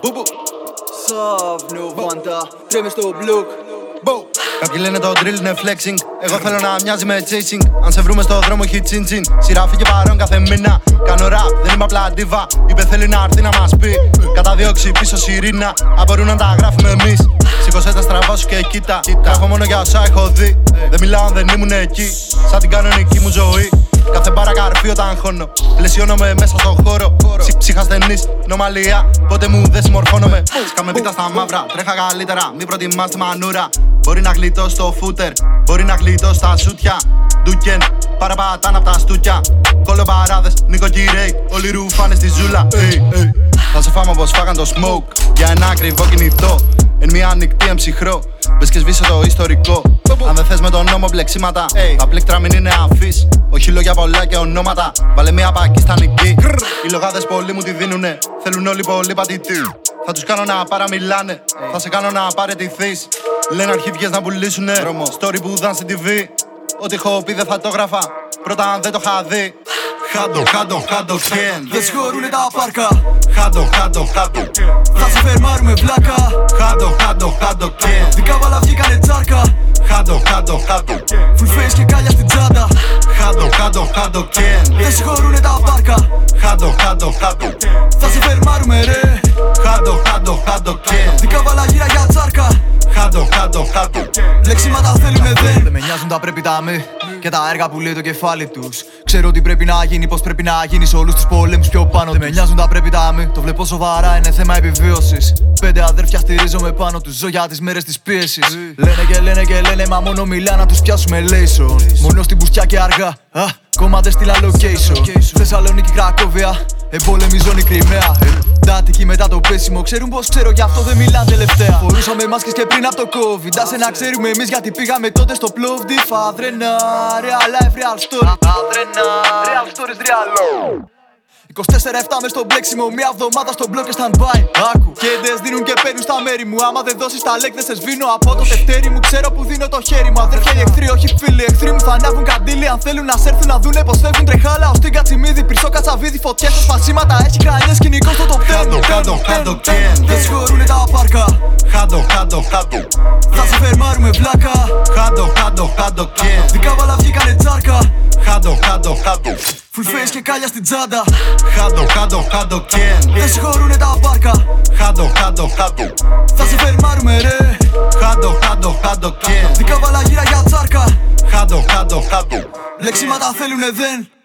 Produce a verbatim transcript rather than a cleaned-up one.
Σαβ, Νοβάντα, τρέμε στο μπλοκ. Κάποιοι λένε το drill είναι flexing. Εγώ θέλω να μοιάζει με chasing. Αν σε βρούμε στο δρόμο έχει τσιν τσιν. Σειρά φύγε παρόν κάθε μήνα. Κάνω rap, δεν είμαι απλά αντίβα. Είπε θέλει να έρθει να μας πει. Καταδιώξει πίσω σιρήνα. Αν μπορούν να τα γράφουμε εμείς. Σήκωσέ τα στραβά σου και κοίτα. Γράφω μόνο για όσα έχω δει. Δεν μιλάω αν δεν ήμουν εκεί. Σαν την κανονική μου ζωή. Κάθε παρακαρφή όταν χώνω. Πλαισιώνομαι μέσα στον χώρο. Ψυχασθενής, νομαλία. Πότε μου δεν συμμορφώνομαι. Σκάμε πίτα στα μαύρα. Τρέχα καλύτερα. Μην προτιμάς τη μανούρα. Μπορεί να γλιτώ στο φούτερ. Μπορεί να γλιτώ στα σούτια. Ντουκεν, παραπατάνε απ' τα στούκια. Κολομπαράδες, νοικοκυρέοι. Όλοι ρουφάνε στη ζούλα. Hey, hey. Θα σε φάμε όπως φάγαν το smoke. Για ένα ακριβό κινητό. Εν μια νυχτή εμψυχρό. Μπες και σβήσω το ιστορικό. Αν δεν θες με τον νόμο μπλεξίματα. Hey. Τα πλήκτρα μην είναι αφής. Όχι λόγια πολλά και ονόματα. Βάλε μια πακιστανική. Οι λογάδες πολλοί μου τη δίνουνε. Θέλουν όλοι πολύ πατητή. Θα τους κάνω να παραμιλάνε. Hey. Θα σε κάνω να παραιτηθείς. Λένε αρχιδιές να πουλήσουνε. Δρόμο. Story που δαν στην τι βι. Ό,τι έχω πει δεν θα το γράφα. Πρώτα αν δεν το είχα δει. Χάντο, χάντο, χάντο, κεν. Δεν συγχωρούνε τα πάρκα. Χάντο, χάντο, χάντο. Θα σε φερμάρουμε βλάκα. Χάντο, χάντο, χάντο, κεν. Δικά βάλα βγήκανε τσάρκα. Χάντο, χάντο, χάντο. Full face και κάλια στην τσάντα. Χάντο, χάντο, χάντο, κεν. Δεν συγχωρούνε τα πάρκα. Χάντο, χάντο, χάντο. Θα σε φερμάρουμε ρε. Χάντο, χάντο, χάντο, κεν. Δικά βάλα γύρα για τσάρκα. Χάντο, χάντο, χάντο. Λέξιματα θέλουνε δεν. Δεν με νοιάζουν τα πρέπει τα με και τα έργα που λέει το κεφάλι τους. Ξέρω τι πρέπει να γίνει, πως πρέπει να γίνει σε όλους τους πολέμους πιο πάνω. Δεν με νοιάζουν τα πρέπει τα με, το βλέπω σοβαρά, είναι θέμα επιβίωσης. Πέντε αδέρφια στηρίζομαι πάνω τους, ζω για τις μέρες της πίεσης. Λένε και λένε και λένε, μα μόνο μιλά να τους πιάσουμε λέισον. Μόνο στην πουστιά και αργά, α, κομμάτες στείλα location. Θεσσαλονίκη, Κρακόβια, εμπόλεμη ζώνη Κριμαία. Ντάτικη μετά το πέσιμο, ξέρουν πως ξέρω, γι' αυτό δεν μιλάνε τελευταία. Φορούσαμε μάσκες και πριν από το COVID. Άσε να ξέρουμε εμείς γιατί πήγαμε τότε στο Plovdiv. Φαδρένα, real life, real story. Φαδρένα, real stories, real life. είκοσι τέσσερα επτά μες στο μπλέξιμο, μια εβδομάδα στο μπλοκ και stand-by. Άκου, κέντες δίνουν και παίρνουν στα μέρη μου. Άμα δεν δώσεις τα λέκ δεν σε σβήνω από το τευτέρι μου. Ξέρω που δίνω το χέρι μου. Αδέρφια οι εχθροί, όχι φίλοι. Εχθροί μου θα ανάβουν καντήλι. Αν θέλουν να σέρθουν να δούνε πως φεύγουν τρεχάλα. Ως την κατσιμίδη, πυρσό κατσαβίδι. Φωτιές στα σπασίματα, έχει κρανιές σκηνικό στο top δέκα. Χάντο, χάντο, χάντο, κεν. Δεν συγχωρούνε τα πάρκα. Χάντο, χάντο, χάντο. Θα σε φερμάρουμε βλάκα. Χάντο, χάντο, χάντο, κεν. Δικά βάλα βγήκανε τσάρκα. Χάντο, χάντο, χάντο. Full face και κάλια στην τσάντα. Χάντο, χάντο, χάντο, κεν. Δεν συγχωρούνε τα πάρκα. Χάντο, χάντο, χάντο. Θα σε φερμάρουμε ρε. Χάντο, χάντο, χάντο, κεν. Δικά βάλα γύρα για τσάρκα. Χάντο, χάντο, χάντο. Λέξιματα θέλουνε δεν.